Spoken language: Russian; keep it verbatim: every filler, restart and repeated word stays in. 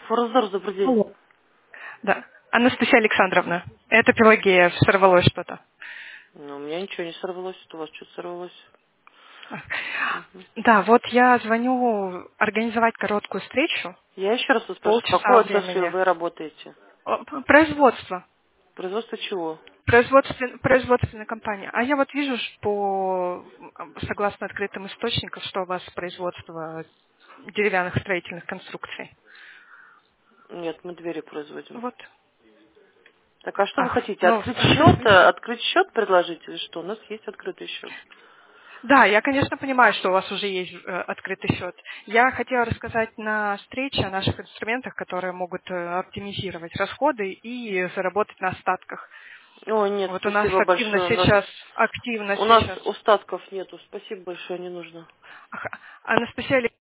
Форзор, добрый день. Алло. Да. Анастасия Александровна, это Пелагея, сорвалось что-то. Ну, у меня ничего не сорвалось, это у вас что-то сорвалось. Мгм. Да, вот я звоню организовать короткую встречу, Я еще раз вас спрашиваю, в какой полчаса отрасли времени. вы работаете? О, п- Производство. Производство чего? Производствен- производственная компания. А я вот вижу, что м, согласно открытым источникам, что у вас производство деревянных строительных конструкций. Нет, мы двери производим. Вот. Так, а что вы Ах, хотите? ну, Открыть счет? э, Открыть счет предложить или что? У нас есть открытый счет. да, я, конечно, понимаю, что у вас уже есть э, открытый счет. Я хотела рассказать на встрече о наших инструментах, которые могут э, оптимизировать расходы и заработать на остатках. Ой, нет, Вот у нас спасибо активно большое. У нас, сейчас, активно у нас сейчас. остатков нету. Спасибо большое, не нужно. Ах, Анастасия